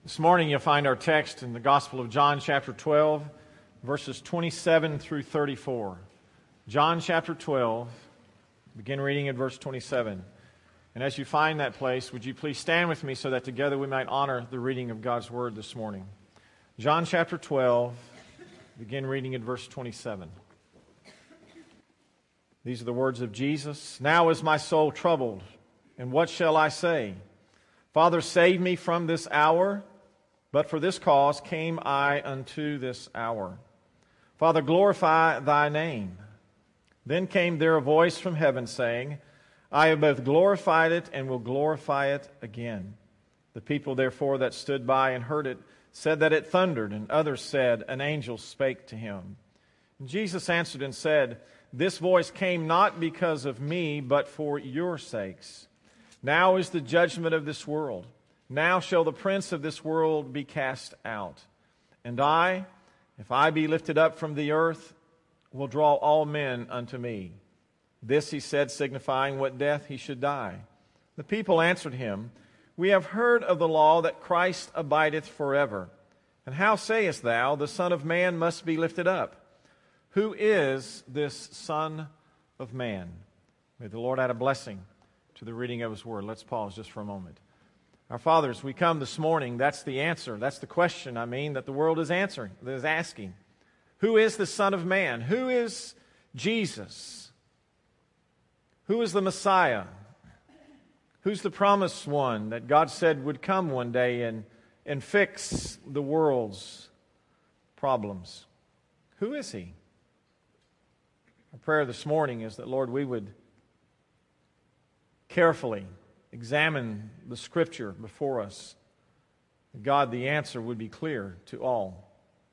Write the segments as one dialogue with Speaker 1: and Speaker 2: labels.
Speaker 1: This morning you'll find our text in the Gospel of John chapter 12, verses 27 through 34. John chapter 12, begin reading at verse 27. And as you find that place, would you please stand with me so that together we might honor the reading of God's Word this morning. John chapter 12, begin reading at verse 27. These are the words of Jesus. "Now is my soul troubled, and what shall I say? Father, save me from this hour. But for this cause came I unto this hour. Father, glorify thy name." Then came there a voice from heaven saying, "I have both glorified it and will glorify it again." The people therefore that stood by and heard it said that it thundered, and others said, "An angel spake to him." And Jesus answered and said, "This voice came not because of me, but for your sakes. Now is the judgment of this world. Now shall the prince of this world be cast out. And I, if I be lifted up from the earth, will draw all men unto me." This he said, signifying what death he should die. The people answered him, "We have heard of the law that Christ abideth forever. And how sayest thou, the Son of Man must be lifted up? Who is this Son of Man?" May the Lord add a blessing to the reading of His Word. Let's pause just for a moment. Our fathers, we come this morning, that's the answer, that's the question, that the world is answering, that is asking. Who is the Son of Man? Who is Jesus? Who is the Messiah? Who's the promised one that God said would come one day and fix the world's problems? Who is He? Our prayer this morning is that, Lord, we would carefully examine the Scripture before us. God, the answer would be clear to all.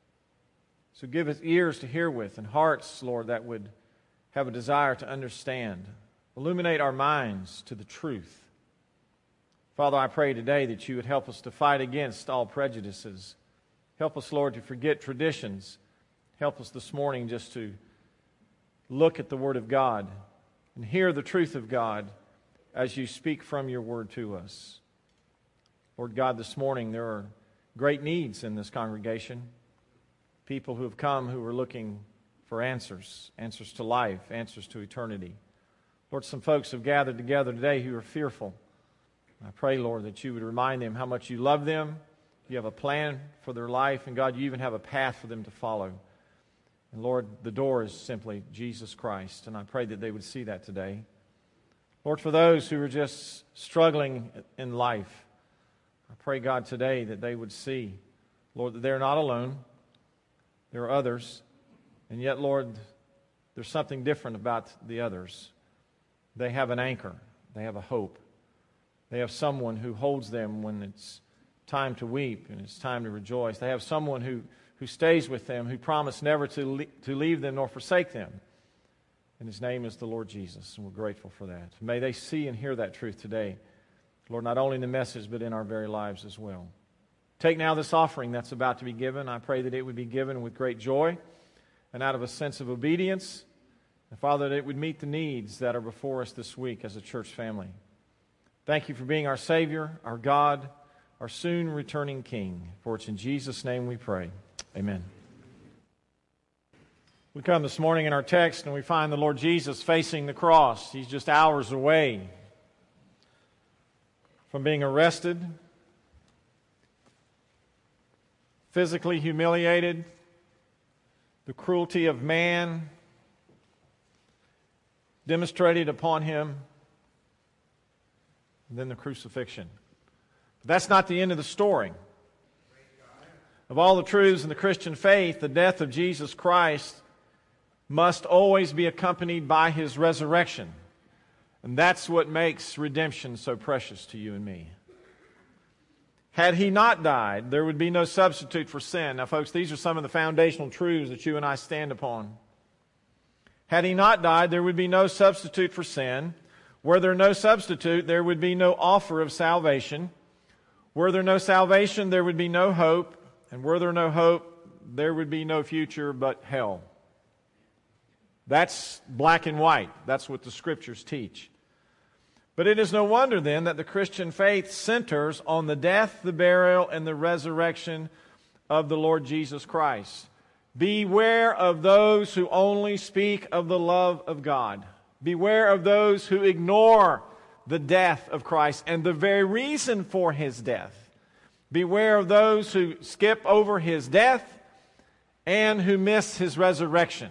Speaker 1: So give us ears to hear with and hearts, Lord, that would have a desire to understand. Illuminate our minds to the truth. Father, I pray today that you would help us to fight against all prejudices. Help us, Lord, to forget traditions. Help us this morning just to look at the Word of God and hear the truth of God as you speak from your word to us. Lord God, this morning there are great needs in this congregation. People who have come who are looking for answers to life, answers to eternity. Lord, some folks have gathered together today who are fearful. I pray, Lord, that you would remind them how much you love them. You have a plan for their life, and God, you even have a path for them to follow. And Lord, the door is simply Jesus Christ, and I pray that they would see that today. Lord, for those who are just struggling in life, I pray, God, today that they would see, Lord, that they're not alone. There are others. And yet, Lord, there's something different about the others. They have an anchor. They have a hope. They have someone who holds them when it's time to weep and it's time to rejoice. They have someone who stays with them, who promised never to leave them nor forsake them. And His name is the Lord Jesus, and we're grateful for that. May they see and hear that truth today, Lord, not only in the message, but in our very lives as well. Take now this offering that's about to be given. I pray that it would be given with great joy and out of a sense of obedience. And Father, that it would meet the needs that are before us this week as a church family. Thank you for being our Savior, our God, our soon returning King. For it's in Jesus' name we pray. Amen. We come this morning in our text and we find the Lord Jesus facing the cross. He's just hours away from being arrested, physically humiliated, the cruelty of man demonstrated upon Him, and then the crucifixion. But that's not the end of the story. Of all the truths in the Christian faith, the death of Jesus Christ must always be accompanied by His resurrection. And that's what makes redemption so precious to you and me. Had He not died, there would be no substitute for sin. Now, folks, these are some of the foundational truths that you and I stand upon. Had He not died, there would be no substitute for sin. Were there no substitute, there would be no offer of salvation. Were there no salvation, there would be no hope. And were there no hope, there would be no future but hell. That's black and white. That's what the Scriptures teach. But it is no wonder then that the Christian faith centers on the death, the burial, and the resurrection of the Lord Jesus Christ. Beware of those who only speak of the love of God. Beware of those who ignore the death of Christ and the very reason for His death. Beware of those who skip over His death and who miss His resurrection.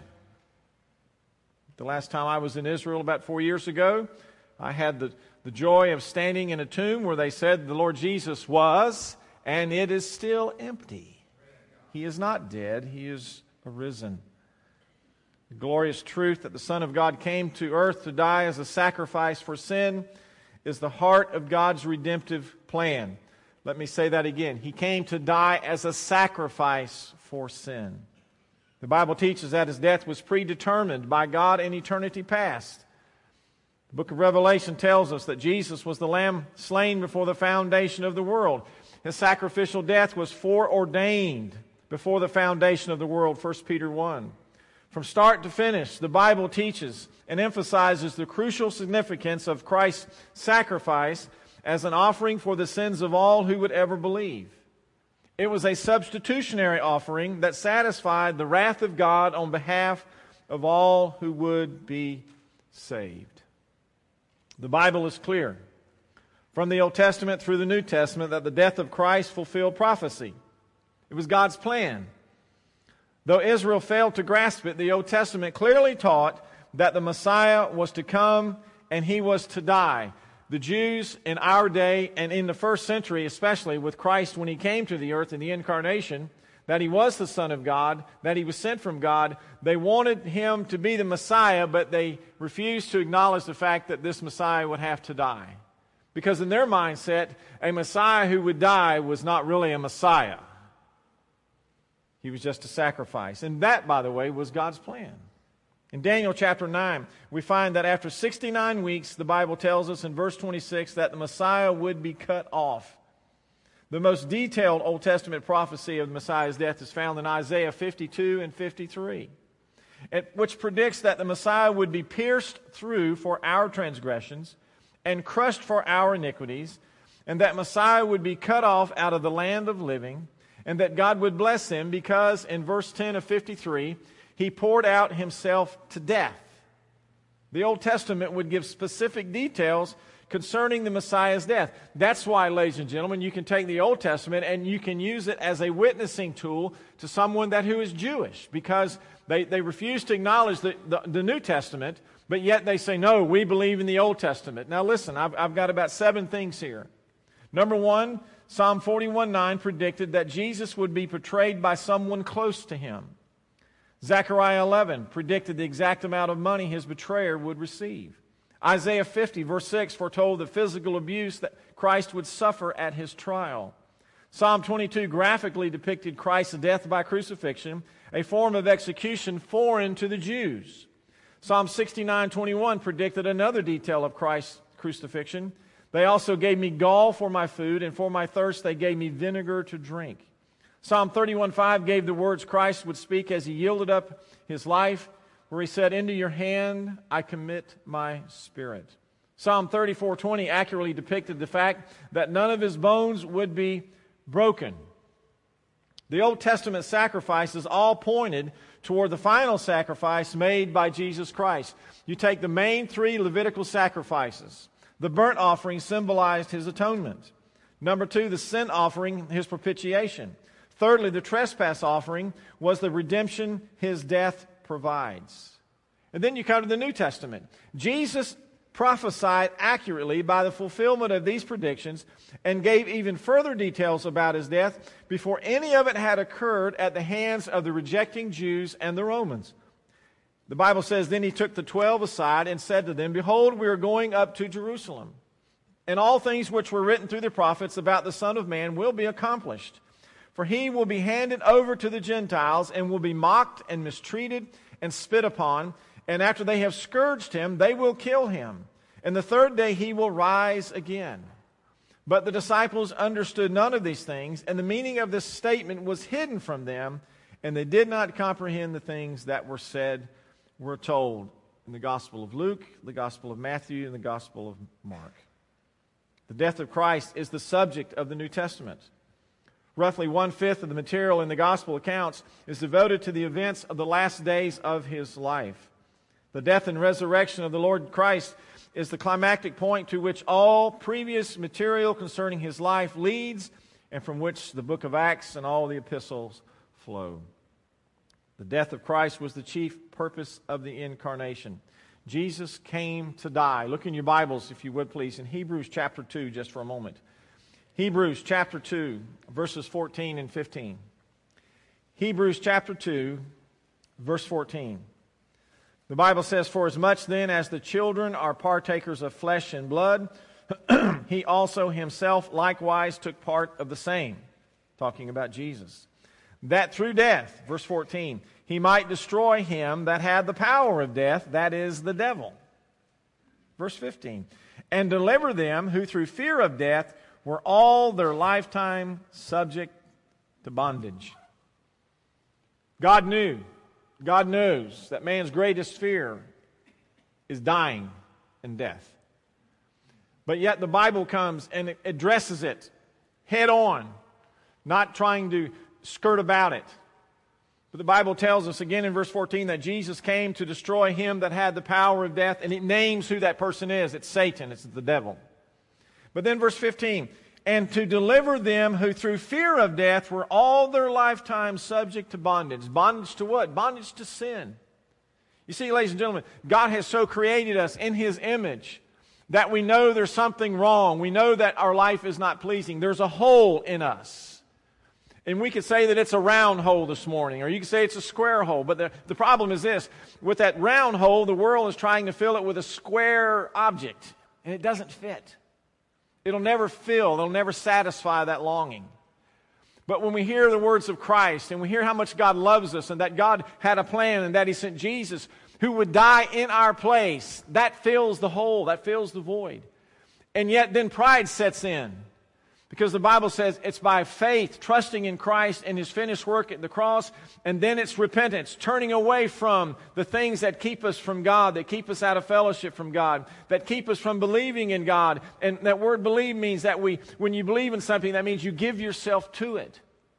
Speaker 1: The last time I was in Israel about 4 years ago, I had the joy of standing in a tomb where they said the Lord Jesus was, and it is still empty. He is not dead. He is arisen. The glorious truth that the Son of God came to earth to die as a sacrifice for sin is the heart of God's redemptive plan. Let me say that again. He came to die as a sacrifice for sin. The Bible teaches that His death was predetermined by God in eternity past. The book of Revelation tells us that Jesus was the Lamb slain before the foundation of the world. His sacrificial death was foreordained before the foundation of the world, 1 Peter 1. From start to finish, the Bible teaches and emphasizes the crucial significance of Christ's sacrifice as an offering for the sins of all who would ever believe. It was a substitutionary offering that satisfied the wrath of God on behalf of all who would be saved. The Bible is clear, from the Old Testament through the New Testament, that the death of Christ fulfilled prophecy. It was God's plan. Though Israel failed to grasp it, the Old Testament clearly taught that the Messiah was to come and He was to die. The Jews in our day and in the first century, especially with Christ when He came to the earth in the incarnation, that He was the Son of God, that He was sent from God, they wanted Him to be the Messiah, but they refused to acknowledge the fact that this Messiah would have to die. Because in their mindset, a Messiah who would die was not really a Messiah. He was just a sacrifice. And that, by the way, was God's plan. In Daniel chapter 9, we find that after 69 weeks, the Bible tells us in verse 26 that the Messiah would be cut off. The most detailed Old Testament prophecy of the Messiah's death is found in Isaiah 52 and 53, which predicts that the Messiah would be pierced through for our transgressions and crushed for our iniquities, and that Messiah would be cut off out of the land of living, and that God would bless Him because, in verse 10 of 53, He poured out Himself to death. The Old Testament would give specific details concerning the Messiah's death. That's why, ladies and gentlemen, you can take the Old Testament and you can use it as a witnessing tool to someone who is Jewish, because they refuse to acknowledge the New Testament, but yet they say, no, we believe in the Old Testament. Now listen, I've got about 7 things here. Number 1, Psalm 41:9 predicted that Jesus would be betrayed by someone close to Him. Zechariah 11 predicted the exact amount of money his betrayer would receive. Isaiah 50, verse 6, foretold the physical abuse that Christ would suffer at His trial. Psalm 22 graphically depicted Christ's death by crucifixion, a form of execution foreign to the Jews. Psalm 69:21 predicted another detail of Christ's crucifixion. They also gave me gall for my food, and for my thirst they gave me vinegar to drink. Psalm 31:5 gave the words Christ would speak as He yielded up His life, where He said, into your hand I commit my spirit. Psalm 34:20 accurately depicted the fact that none of His bones would be broken. The Old Testament sacrifices all pointed toward the final sacrifice made by Jesus Christ. You take the main 3 Levitical sacrifices. The burnt offering symbolized His atonement. Number 2, the sin offering, His propitiation. Thirdly, the trespass offering was the redemption His death provides. And then you come to the New Testament. Jesus prophesied accurately by the fulfillment of these predictions and gave even further details about His death before any of it had occurred at the hands of the rejecting Jews and the Romans. The Bible says, then He took the 12 aside and said to them, behold, we are going up to Jerusalem, and all things which were written through the prophets about the Son of Man will be accomplished. For He will be handed over to the Gentiles and will be mocked and mistreated and spit upon, and after they have scourged Him, they will kill Him. And the 3rd day He will rise again. But the disciples understood none of these things, and the meaning of this statement was hidden from them, and they did not comprehend the things that were said, were told. in the Gospel of Luke, the Gospel of Matthew, and the Gospel of Mark. The death of Christ is the subject of the New Testament. Roughly 1/5 of the material in the Gospel accounts is devoted to the events of the last days of His life. The death and resurrection of the Lord Christ is the climactic point to which all previous material concerning His life leads, and from which the book of Acts and all the epistles flow. The death of Christ was the chief purpose of the incarnation. Jesus came to die. Look in your Bibles, if you would please, in Hebrews chapter 2, just for a moment. Hebrews chapter 2, verses 14 and 15. Hebrews chapter 2, verse 14. The Bible says, "For as much then as the children are partakers of flesh and blood, He also Himself likewise took part of the same," talking about Jesus, "that through death," verse 14, "He might destroy him that had the power of death, that is, the devil." Verse 15, "and deliver them who through fear of death were all their lifetime subject to bondage." God knows that man's greatest fear is dying and death. But yet the Bible comes and it addresses it head on, not trying to skirt about it. But the Bible tells us again in verse 14 that Jesus came to destroy him that had the power of death, and it names who that person is. It's Satan, it's the devil. But then verse 15, "and to deliver them who through fear of death were all their lifetime subject to bondage." Bondage to what? Bondage to sin. You see, ladies and gentlemen, God has so created us in His image that we know there's something wrong. We know that our life is not pleasing. There's a hole in us. And we could say that it's a round hole this morning, or you could say it's a square hole. But the problem is this. With that round hole, the world is trying to fill it with a square object, and it doesn't fit. It'll never fill. It'll never satisfy that longing. But when we hear the words of Christ, and we hear how much God loves us, and that God had a plan, and that He sent Jesus who would die in our place, that fills the hole, that fills the void. And yet then pride sets in. Because the Bible says it's by faith, trusting in Christ and His finished work at the cross, and then it's repentance, turning away from the things that keep us from God, that keep us out of fellowship from God, that keep us from believing in God. And that word believe means that when you believe in something, that means you give yourself to it.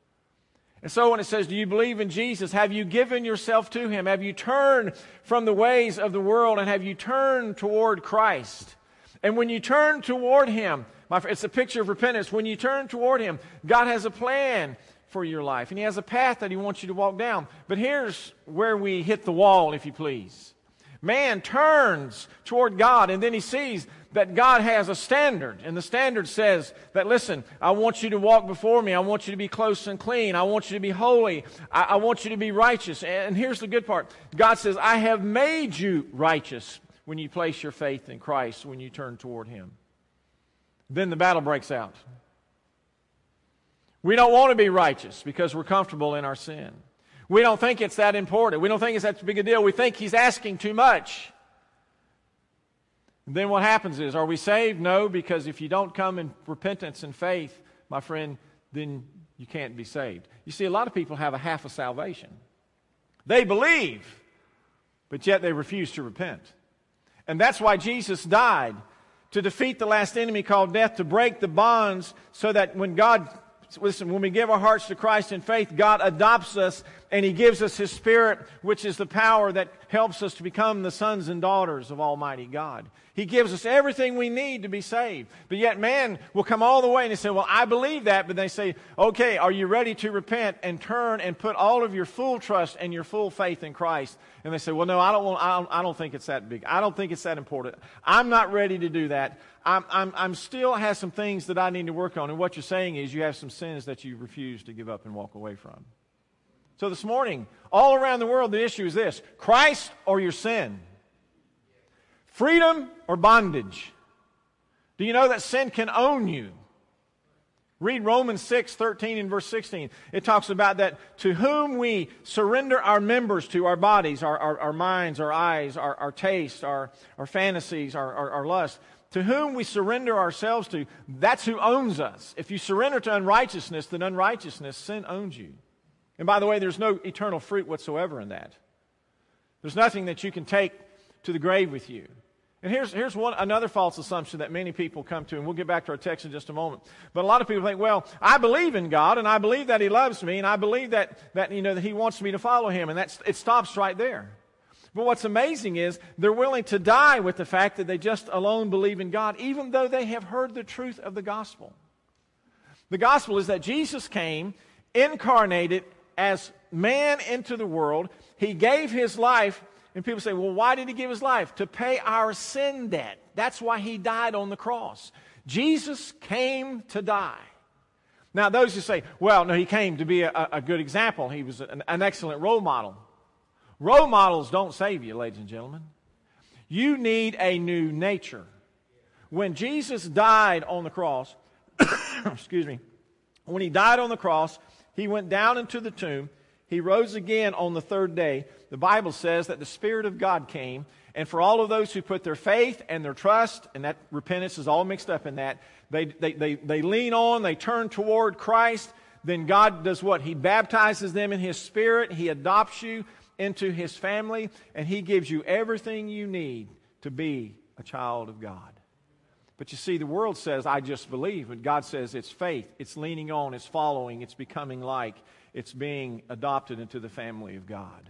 Speaker 1: And so when it says, do you believe in Jesus? Have you given yourself to Him? Have you turned from the ways of the world, and have you turned toward Christ? And when you turn toward Him, it's a picture of repentance. When you turn toward Him, God has a plan for your life, and He has a path that He wants you to walk down. But here's where we hit the wall, if you please. Man turns toward God, and then he sees that God has a standard. And the standard says that, listen, I want you to walk before me. I want you to be close and clean. I want you to be holy. I want you to be righteous. And here's the good part. God says, I have made you righteous when you place your faith in Christ, when you turn toward Him. Then the battle breaks out. We don't want to be righteous because we're comfortable in our sin. We don't think it's that important. We don't think it's that big a deal. We think He's asking too much. And then what happens is, are we saved? No, because if you don't come in repentance and faith, my friend, then you can't be saved. You see, a lot of people have a half of salvation. They believe, but yet they refuse to repent. And that's why Jesus died, to defeat the last enemy called death, to break the bonds, so that when we give our hearts to Christ in faith, God adopts us and He gives us His Spirit, which is the power that helps us to become the sons and daughters of Almighty God. He gives us everything we need to be saved. But yet man will come all the way and they say, well, I believe that. But they say, okay, are you ready to repent and turn and put all of your full trust and your full faith in Christ? And they say, well, no, I don't think it's that big. I don't think it's that important. I'm not ready to do that. I'm still have some things that I need to work on. And what you're saying is you have some sins that you refuse to give up and walk away from. So this morning, all around the world, the issue is this: Christ or your sin? Freedom or bondage? Do you know that sin can own you? Read Romans 6:13 and verse 16. It talks about that to whom we surrender our members to, our bodies, our minds, our eyes, our taste, our fantasies, our lust. To whom we surrender ourselves to, that's who owns us. If you surrender to unrighteousness, then unrighteousness, sin owns you. And by the way, there's no eternal fruit whatsoever in that. There's nothing that you can take to the grave with you. And here's another false assumption that many people come to, and we'll get back to our text in just a moment. But a lot of people think, well, I believe in God, and I believe that He loves me, and I believe that He wants me to follow Him, and it stops right there. But what's amazing is they're willing to die with the fact that they just alone believe in God, even though they have heard the truth of the gospel. The gospel is that Jesus came, incarnated as man into the world. He gave His life. And people say, well, why did He give His life? To pay our sin debt. That's why He died on the cross. Jesus came to die. Now, those who say, well, no, He came to be a good example. He was an excellent role model. Role models don't save you, ladies and gentlemen. You need a new nature. When Jesus died on the cross, excuse me, when He died on the cross, He went down into the tomb. He rose again on the third day. The Bible says that the Spirit of God came, and for all of those who put their faith and their trust, and that repentance is all mixed up in that, they lean on, they turn toward Christ, then God does what? He baptizes them in His Spirit, He adopts you into His family, and He gives you everything you need to be a child of God. But you see, the world says, I just believe, but God says it's faith, it's leaning on, it's following, it's becoming like, it's being adopted into the family of God.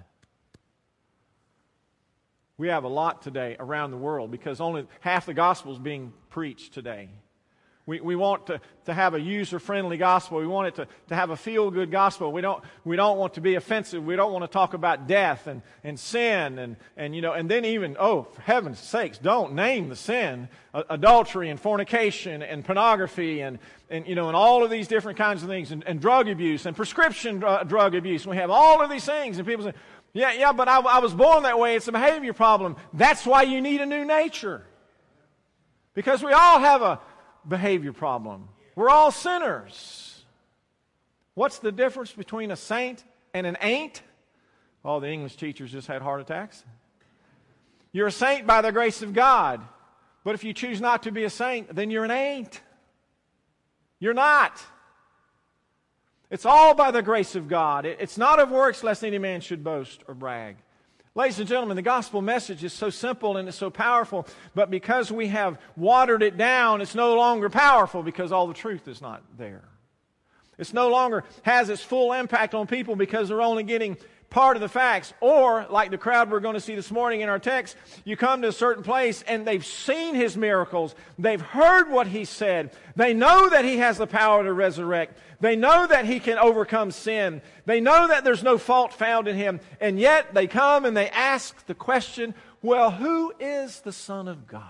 Speaker 1: We have a lot today around the world because only half the gospel is being preached today. We want to have a user-friendly gospel. We want it to have a feel-good gospel. We don't want to be offensive. We don't want to talk about death and sin and then even, for heaven's sakes, don't name the sin, adultery and fornication and pornography and all of these different kinds of things and drug abuse and prescription drug abuse. We have all of these things, and people say, yeah, but I was born that way. It's a behavior problem. That's why you need a new nature. Because we all have a behavior problem. We're all sinners. What's the difference between a saint and an ain't? All the English teachers just had heart attacks. You're a saint by the grace of God. But if you choose not to be a saint, then you're an ain't. You're not. It's all by the grace of God. It's not of works, lest any man should boast or brag. Ladies and gentlemen, the gospel message is so simple and it's so powerful, but because we have watered it down, it's no longer powerful because all the truth is not there. It's no longer has its full impact on people because they're only getting part of the facts. Or, like the crowd we're going to see this morning in our text, you come to a certain place and they've seen His miracles. They've heard what He said. They know that He has the power to resurrect. They know that He can overcome sin. They know that there's no fault found in Him. And yet they come and they ask the question, well, who is the Son of God?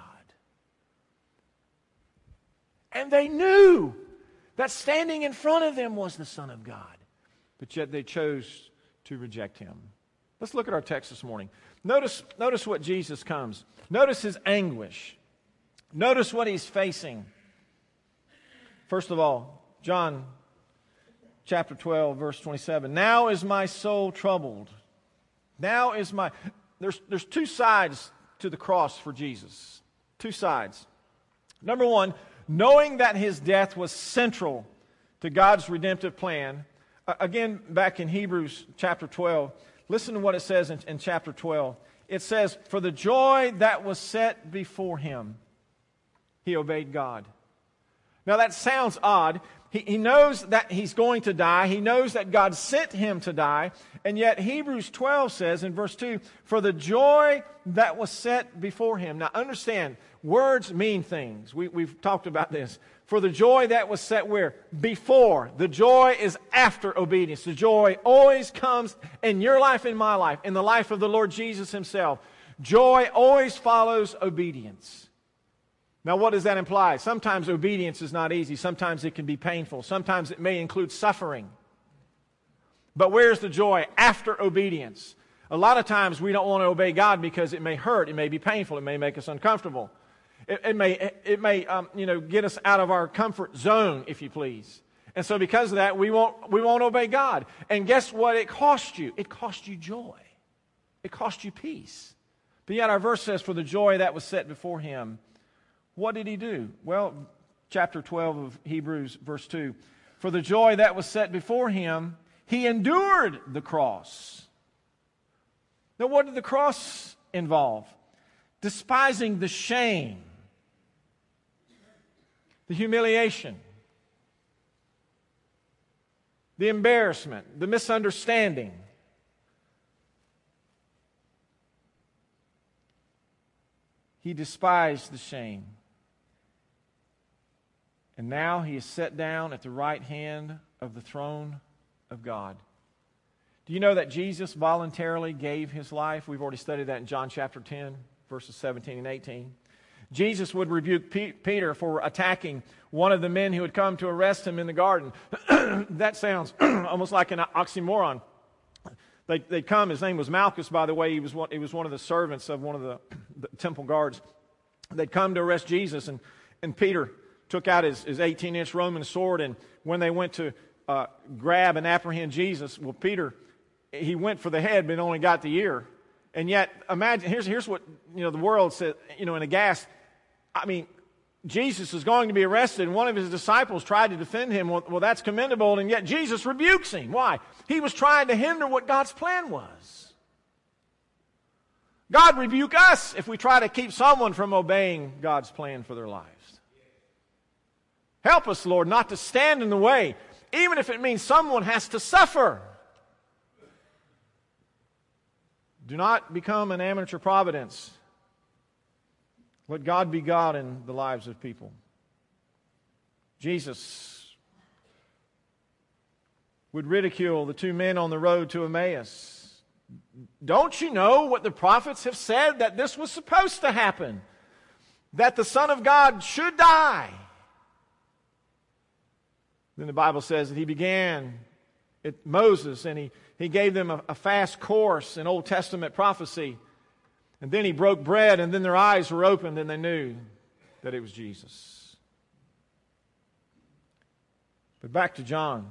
Speaker 1: And they knew that standing in front of them was the Son of God. But yet they chose to reject Him. Let's look at our text this morning. Notice what Jesus comes. Notice His anguish. Notice what He's facing. First of all, John chapter 12, verse 27. Now is my soul troubled. Now is my... There's two sides to the cross for Jesus. Two sides. Number one, knowing that His death was central to God's redemptive plan. Again, back in Hebrews chapter 12, listen to what it says in chapter 12. It says, for the joy that was set before Him, He obeyed God. Now that sounds odd. He knows that He's going to die. He knows that God sent Him to die. And yet Hebrews 12 says in verse 2, for the joy that was set before Him. Now understand, words mean things. We've talked about this. For the joy that was set where? Before. The joy is after obedience. The joy always comes in your life, in my life, in the life of the Lord Jesus Himself. Joy always follows obedience. Now what does that imply? Sometimes obedience is not easy. Sometimes it can be painful. Sometimes it may include suffering. But where's the joy? After obedience. A lot of times we don't want to obey God because it may hurt. It may be painful. It may make us uncomfortable. It may get us out of our comfort zone, if you please. And so because of that, we won't obey God. And guess what it cost you? It cost you joy. It cost you peace. But yet our verse says, for the joy that was set before Him. What did He do? Well, chapter 12 of Hebrews, verse 2. For the joy that was set before Him, He endured the cross. Now what did the cross involve? despising the shame, the humiliation, the embarrassment, the misunderstanding. He despised the shame. And now he is set down at the right hand of the throne of God. Do you know that Jesus voluntarily gave his life? We've already studied that in John chapter 10, verses 17 and 18. Jesus would rebuke Peter for attacking one of the men who had come to arrest him in the garden. That sounds almost like an oxymoron. They'd come, his name was Malchus, by the way. He was one of the servants of one of the temple guards. They'd come to arrest Jesus, and Peter took out his 18-inch Roman sword, and when they went to grab and apprehend Jesus, well, Peter, he went for the head, but only got the ear. And yet, imagine, here's what, the world said, in aghast. I mean, Jesus is going to be arrested, and one of his disciples tried to defend him. Well, that's commendable, and yet Jesus rebukes him. Why? He was trying to hinder what God's plan was. God rebuke us if we try to keep someone from obeying God's plan for their lives. Help us, Lord, not to stand in the way, even if it means someone has to suffer. Do not become an amateur providence. Let God be God in the lives of people. Jesus would ridicule the two men on the road to Emmaus. Don't you know what the prophets have said? That this was supposed to happen. That the Son of God should die. Then the Bible says that he began at Moses, and he gave them a fast course in Old Testament prophecy. And then he broke bread, and then their eyes were opened, and they knew that it was Jesus. But back to John.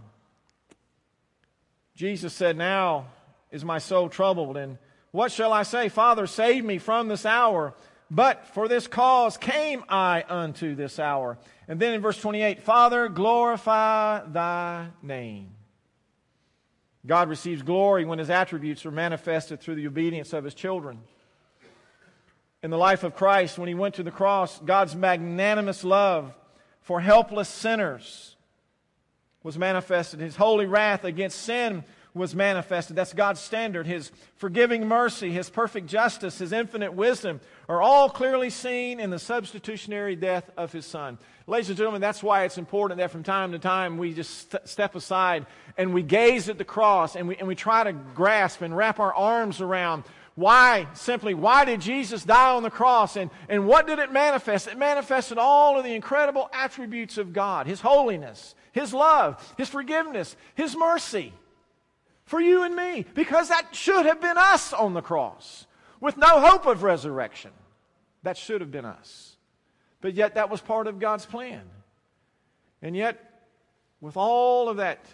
Speaker 1: Jesus said, "Now is my soul troubled, and what shall I say? Father, save me from this hour. But for this cause came I unto this hour." And then in verse 28, "Father, glorify thy name." God receives glory when his attributes are manifested through the obedience of his children. In the life of Christ, when he went to the cross, God's magnanimous love for helpless sinners was manifested. His holy wrath against sin was manifested. That's God's standard. His forgiving mercy, his perfect justice, his infinite wisdom are all clearly seen in the substitutionary death of his Son. Ladies and gentlemen, that's why it's important that from time to time we just step aside and we gaze at the cross and we try to grasp and wrap our arms around why did Jesus die on the cross, and what did it manifest? It manifested all of the incredible attributes of God, his holiness, his love, his forgiveness, his mercy. For you and me, because that should have been us on the cross, with no hope of resurrection. That should have been us. But yet that was part of God's plan. And yet, with all of that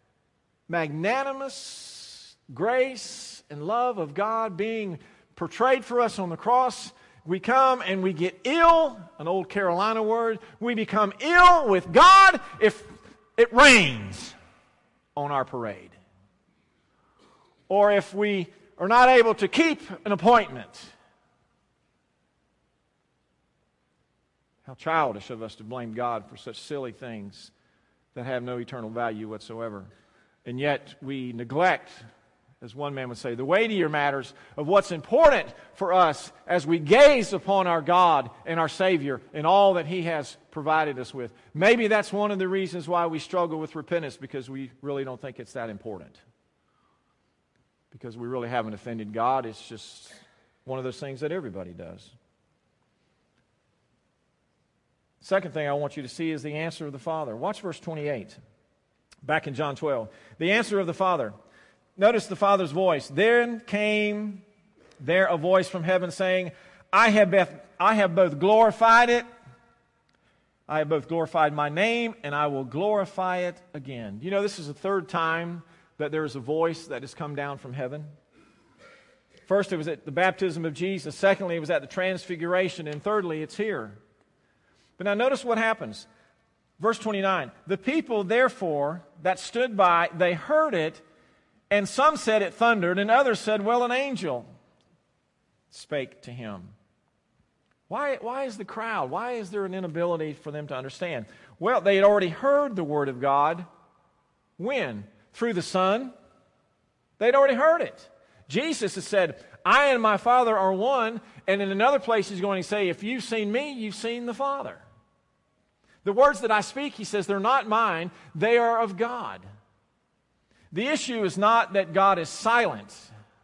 Speaker 1: magnanimous grace and love of God being portrayed for us on the cross, we come and we get ill, an old Carolina word, we become ill with God if it rains on our parade. Or if we are not able to keep an appointment. How childish of us to blame God for such silly things that have no eternal value whatsoever. And yet we neglect, as one man would say, the weightier matters of what's important for us as we gaze upon our God and our Savior and all that He has provided us with. Maybe that's one of the reasons why we struggle with repentance, because we really don't think it's that important. Because we really haven't offended God. It's just one of those things that everybody does. Second thing I want you to see is the answer of the Father. Watch verse 28. Back in John 12. The answer of the Father. Notice the Father's voice. Then came there a voice from heaven saying, I have both glorified it. I have both glorified my name, and I will glorify it again. You know, this is the third time that there is a voice that has come down from heaven. First, it was at the baptism of Jesus. Secondly, it was at the transfiguration. And thirdly, it's here. But now notice what happens. Verse 29. The people, therefore, that stood by, they heard it, and some said it thundered, and others said, well, an angel spake to him. Why is the crowd? Why is there an inability for them to understand? Well, they had already heard the Word of God. When? Through the Son. They'd already heard it. Jesus has said, I and my Father are one. And in another place he's going to say, if you've seen me, you've seen the Father. The words that I speak, he says, they're not mine. They are of God. The issue is not that God is silent,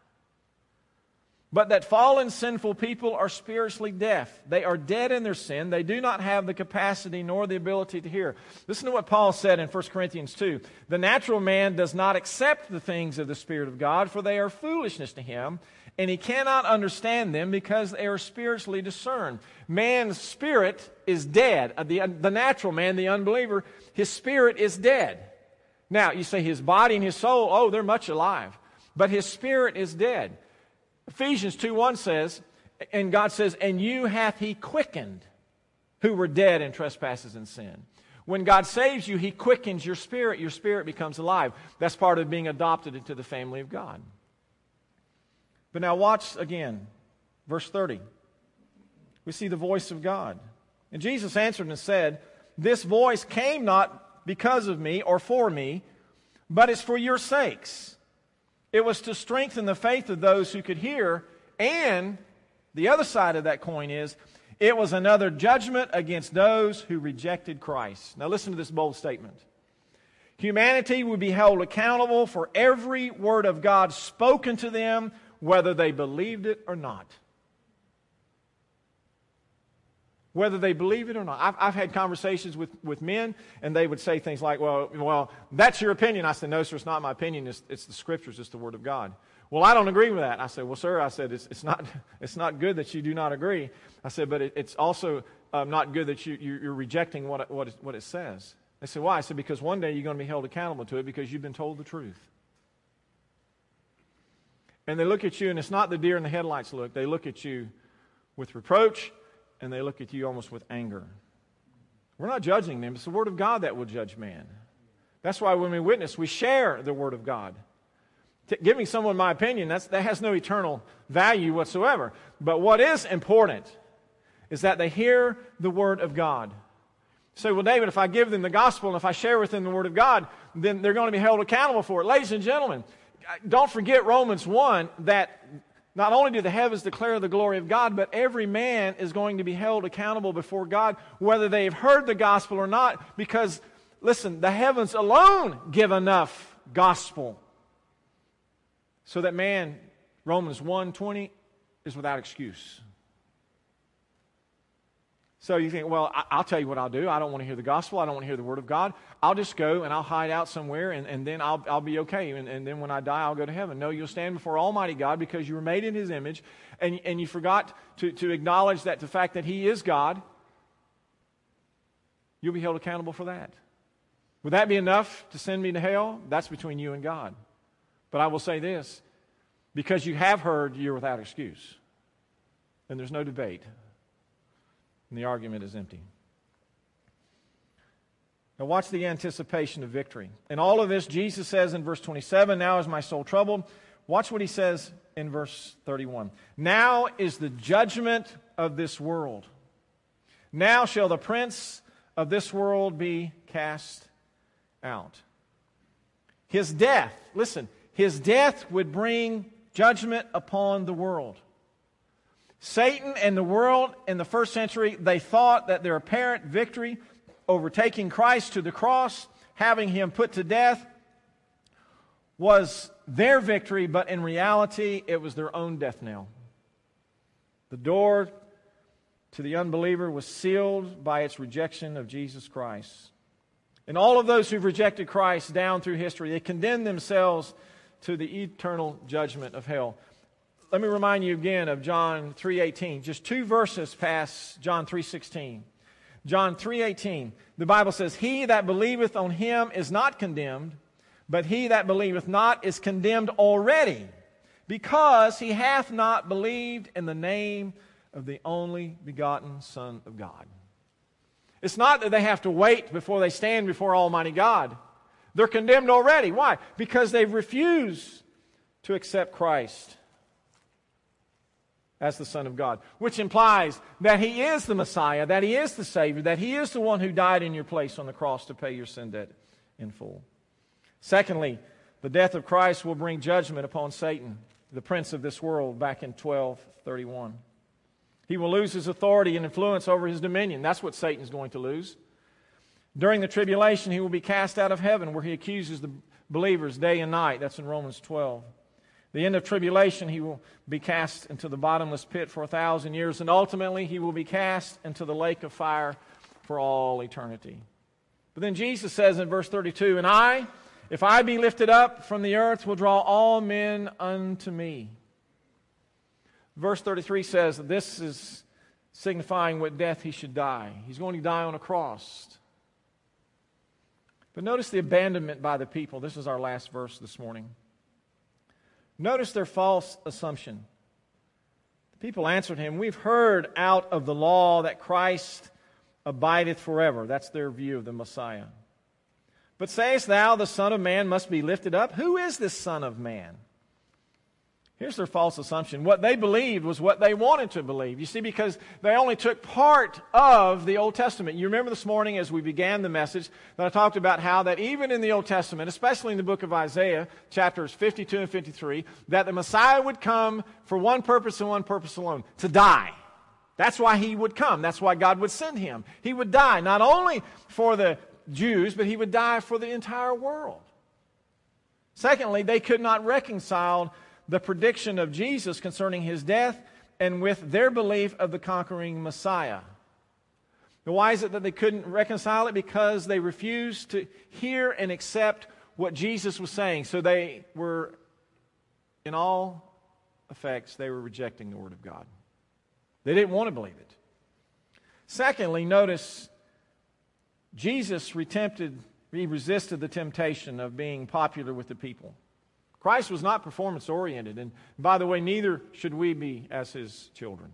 Speaker 1: but that fallen, sinful people are spiritually deaf. They are dead in their sin. They do not have the capacity nor the ability to hear. Listen to what Paul said in 1 Corinthians 2. The natural man does not accept the things of the Spirit of God, for they are foolishness to him, and he cannot understand them because they are spiritually discerned. Man's spirit is dead. The natural man, the unbeliever, his spirit is dead. Now, you say his body and his soul, oh, they're much alive. But his spirit is dead. Ephesians 2:1 says, and God says, and you hath he quickened who were dead in trespasses and sin. When God saves you, he quickens your spirit. Your spirit becomes alive. That's part of being adopted into the family of God. But now watch again, verse 30. We see the voice of God. And Jesus answered and said, this voice came not because of me or for me, but it's for your sakes. It was to strengthen the faith of those who could hear, and the other side of that coin is, it was another judgment against those who rejected Christ. Now listen to this bold statement. Humanity would be held accountable for every word of God spoken to them, whether they believed it or not. Whether they believe it or not. I've had conversations with men, and they would say things like, well, that's your opinion. I said, no, sir, it's not my opinion. It's the Scriptures. It's the Word of God. Well, I don't agree with that. I said, well, sir, I said, it's not good that you do not agree. I said, but it's also not good that you're rejecting what it says. They said, why? I said, because one day you're going to be held accountable to it because you've been told the truth. And they look at you, and it's not the deer in the headlights look. They look at you with reproach, and they look at you almost with anger. We're not judging them. It's the Word of God that will judge man. That's why when we witness, we share the Word of God. Giving someone my opinion, that has no eternal value whatsoever. But what is important is that they hear the Word of God. Say, well, David, if I give them the gospel and if I share with them the Word of God, then they're going to be held accountable for it. Ladies and gentlemen, don't forget Romans 1, that not only do the heavens declare the glory of God, but every man is going to be held accountable before God, whether they have heard the gospel or not, because, listen, the heavens alone give enough gospel so that man, Romans 1:20, is without excuse. So you think, well, I'll tell you what I'll do. I don't want to hear the gospel. I don't want to hear the Word of God. I'll just go and I'll hide out somewhere and then I'll be okay. And then when I die, I'll go to heaven. No, you'll stand before Almighty God because you were made in His image and you forgot to acknowledge that the fact that He is God. You'll be held accountable for that. Would that be enough to send me to hell? That's between you and God. But I will say this, because you have heard, you're without excuse. And there's no debate. And the argument is empty. Now watch the anticipation of victory. In all of this, Jesus says in verse 27, now is my soul troubled. Watch what He says in verse 31. Now is the judgment of this world. Now shall the prince of this world be cast out. His death, listen, His death would bring judgment upon the world. Satan and the world in the first century, they thought that their apparent victory, overtaking Christ to the cross, having Him put to death, was their victory, but in reality, it was their own death knell. The door to the unbeliever was sealed by its rejection of Jesus Christ. And all of those who've rejected Christ down through history, they condemn themselves to the eternal judgment of hell. Let me remind you again of John 3:18, just 2 verses past John 3:16. John 3:18, the Bible says, he that believeth on Him is not condemned, but he that believeth not is condemned already, because he hath not believed in the name of the only begotten Son of God. It's not that they have to wait before they stand before Almighty God. They're condemned already. Why? Because they've refused to accept Christ. as the Son of God, which implies that He is the Messiah, that He is the Savior, that He is the one who died in your place on the cross to pay your sin debt in full. Secondly, the death of Christ will bring judgment upon Satan, the prince of this world, back in 12:31. He will lose his authority and influence over his dominion. That's what Satan's going to lose. During the tribulation, he will be cast out of heaven, where he accuses the believers day and night. That's in Romans 12. The end of tribulation, he will be cast into the bottomless pit for 1,000 years, and ultimately he will be cast into the lake of fire for all eternity. But then Jesus says in verse 32, "And if I be lifted up from the earth, will draw all men unto me." Verse 33 says that this is signifying what death he should die. He's going to die on a cross. But notice the abandonment by the people. This is our last verse this morning. Notice their false assumption. The people answered him, "We've heard out of the law that Christ abideth forever." That's their view of the Messiah. "But sayest thou, the Son of Man must be lifted up? Who is this Son of Man?" Here's their false assumption. What they believed was what they wanted to believe. You see, because they only took part of the Old Testament. You remember this morning as we began the message that I talked about how that even in the Old Testament, especially in the book of Isaiah, chapters 52 and 53, that the Messiah would come for one purpose and one purpose alone, to die. That's why he would come. That's why God would send him. He would die not only for the Jews, but he would die for the entire world. Secondly, they could not reconcile the prediction of Jesus concerning his death and with their belief of the conquering Messiah. Now, why is it that they couldn't reconcile it? Because they refused to hear and accept what Jesus was saying. So they were, in all effects, they were rejecting the Word of God. They didn't want to believe it. Secondly, notice Jesus resisted the temptation of being popular with the people. Christ was not performance-oriented, and by the way, neither should we be as his children.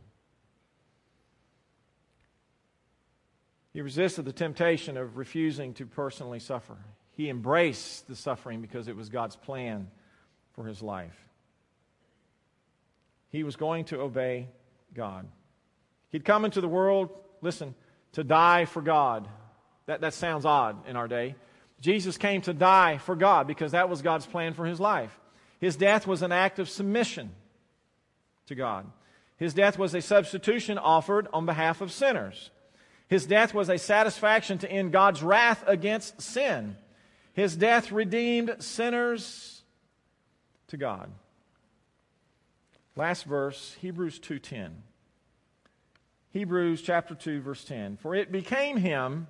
Speaker 1: He resisted the temptation of refusing to personally suffer. He embraced the suffering because it was God's plan for his life. He was going to obey God. He'd come into the world, listen, to die for God. That sounds odd in our day. Jesus came to die for God because that was God's plan for his life. His death was an act of submission to God. His death was a substitution offered on behalf of sinners. His death was a satisfaction to end God's wrath against sin. His death redeemed sinners to God. Last verse, Hebrews 2:10. Hebrews chapter 2, verse 10. For it became him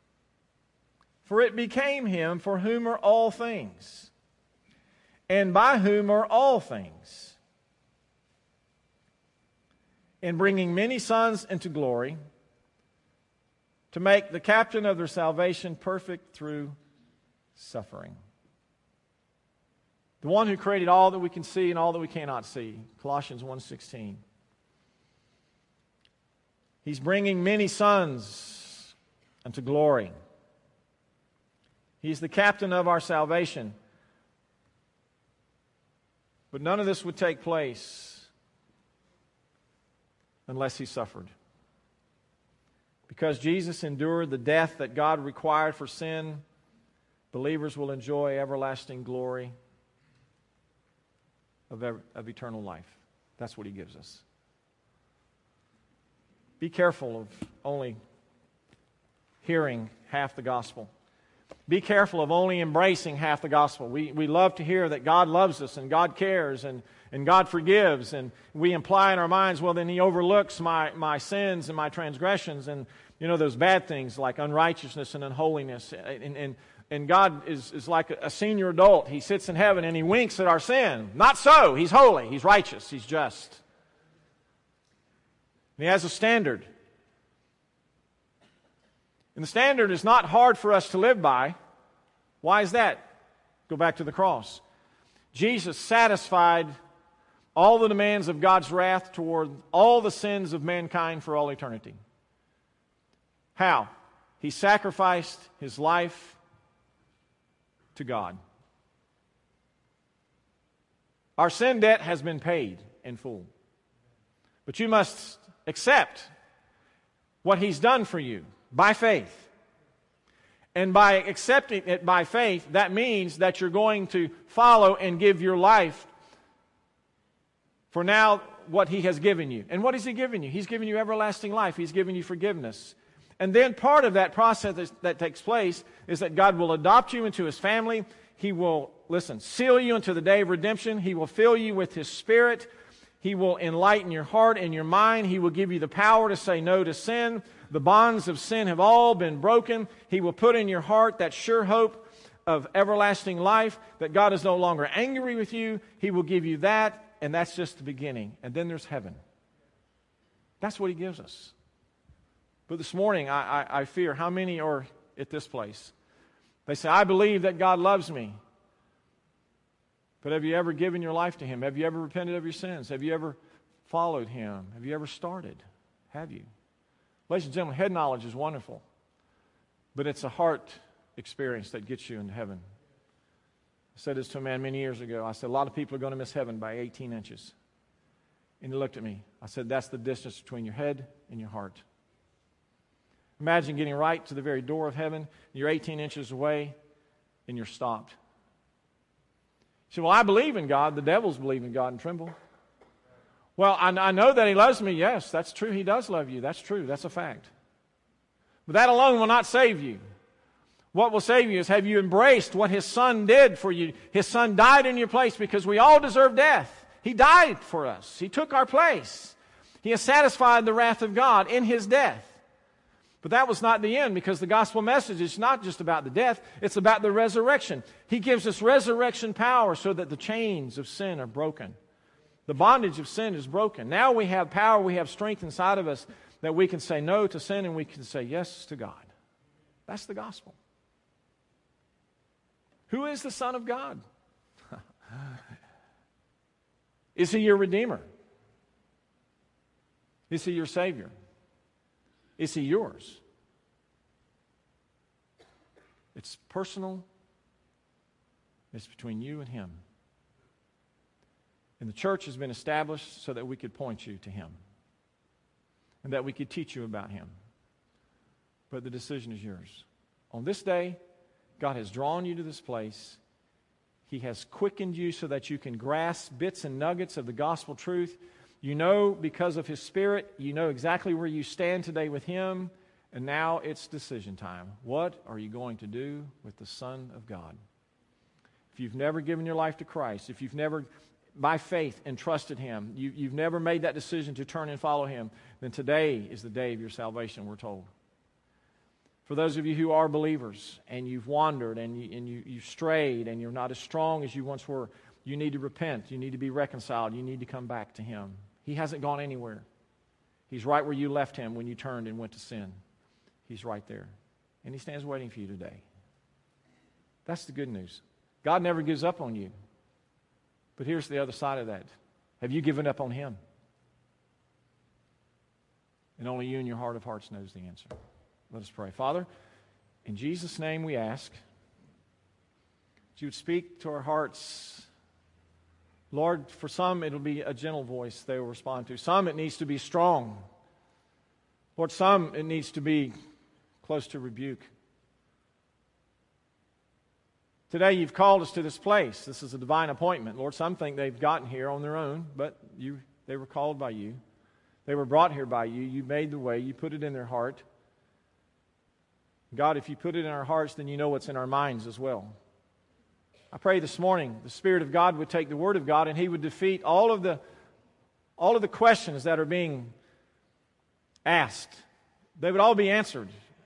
Speaker 1: for whom are all things, and by whom are all things, in bringing many sons into glory, to make the captain of their salvation perfect through suffering. The one who created all that we can see and all that we cannot see. Colossians 1:16. He's bringing many sons unto glory. He's the captain of our salvation. But none of this would take place unless he suffered. Because Jesus endured the death that God required for sin, believers will enjoy everlasting glory of eternal life. That's what he gives us. Be careful of only hearing half the gospel. Be careful of only embracing half the gospel. We love to hear that God loves us and God cares and God forgives. And we imply in our minds, well, then he overlooks my sins and my transgressions and, those bad things like unrighteousness and unholiness. And God is like a senior adult. He sits in heaven and he winks at our sin. Not so. He's holy. He's righteous. He's just. And he has a standard. And the standard is not hard for us to live by. Why is that? Go back to the cross. Jesus satisfied all the demands of God's wrath toward all the sins of mankind for all eternity. How? He sacrificed his life to God. Our sin debt has been paid in full. But you must accept what He's done for you by faith. And by accepting it by faith, that means that you're going to follow and give your life for now what He has given you. And what has He given you? He's given you everlasting life. He's given you forgiveness. And then part of that process that takes place is that God will adopt you into His family. He will, seal you into the day of redemption. He will fill you with His Spirit. He will enlighten your heart and your mind. He will give you the power to say no to sin. The bonds of sin have all been broken. He will put in your heart that sure hope of everlasting life, that God is no longer angry with you. He will give you that, and that's just the beginning. And then there's heaven. That's what He gives us. But this morning, I fear how many are at this place. They say, I believe that God loves me. But have you ever given your life to Him? Have you ever repented of your sins? Have you ever followed Him? Have you ever started? Have you? Ladies and gentlemen, head knowledge is wonderful. But it's a heart experience that gets you into heaven. I said this to a man many years ago. I said, a lot of people are going to miss heaven by 18 inches. And he looked at me. I said, that's the distance between your head and your heart. Imagine getting right to the very door of heaven. You're 18 inches away, and you're stopped. You say, well, I believe in God. The devils believe in God and tremble. Well, I know that He loves me. Yes, that's true. He does love you. That's true. That's a fact. But that alone will not save you. What will save you is, have you embraced what His Son did for you? His Son died in your place because we all deserve death. He died for us. He took our place. He has satisfied the wrath of God in His death. But that was not the end, because the gospel message is not just about the death, it's about the resurrection. He gives us resurrection power so that the chains of sin are broken. The bondage of sin is broken. Now we have power, we have strength inside of us that we can say no to sin and we can say yes to God. That's the gospel. Who is the Son of God? Is He your Redeemer? Is He your Savior? Is He yours? It's personal. It's between you and Him. And the church has been established so that we could point you to Him and that we could teach you about Him. But the decision is yours. On this day, God has drawn you to this place. He has quickened you so that you can grasp bits and nuggets of the gospel truth. You know, because of His Spirit, you know exactly where you stand today with Him. And now it's decision time. What are you going to do with the Son of God? If you've never given your life to Christ, if you've never, by faith, entrusted Him, you've never made that decision to turn and follow Him, then today is the day of your salvation, we're told. For those of you who are believers and you've wandered and you've strayed and you're not as strong as you once were, you need to repent. You need to be reconciled. You need to come back to Him. He hasn't gone anywhere. He's right where you left Him when you turned and went to sin. He's right there. And He stands waiting for you today. That's the good news. God never gives up on you. But here's the other side of that. Have you given up on Him? And only you in your heart of hearts knows the answer. Let us pray. Father, in Jesus' name we ask that You would speak to our hearts. Lord, for some it'll be a gentle voice they will respond to. Some it needs to be strong. Lord, some it needs to be close to rebuke. Today You've called us to this place. This is a divine appointment. Lord, some think they've gotten here on their own, but they were called by You. They were brought here by You. You made the way. You put it in their heart. God, if You put it in our hearts, then You know what's in our minds as well. I pray this morning the Spirit of God would take the Word of God and He would defeat all of the questions that are being asked. They would all be answered.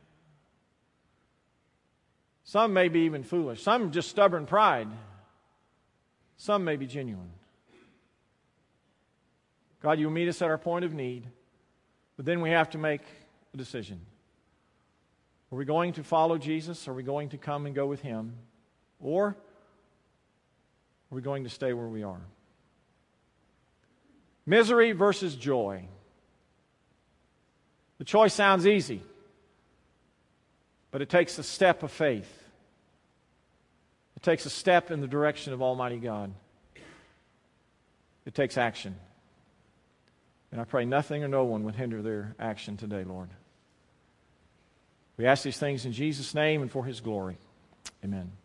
Speaker 1: Some may be even foolish. Some just stubborn pride. Some may be genuine. God, You will meet us at our point of need, but then we have to make a decision. Are we going to follow Jesus? Are we going to come and go with Him? Or are we going to stay where we are? Misery versus joy. The choice sounds easy, but it takes a step of faith. It takes a step in the direction of Almighty God. It takes action. And I pray nothing or no one would hinder their action today, Lord. We ask these things in Jesus' name and for His glory. Amen.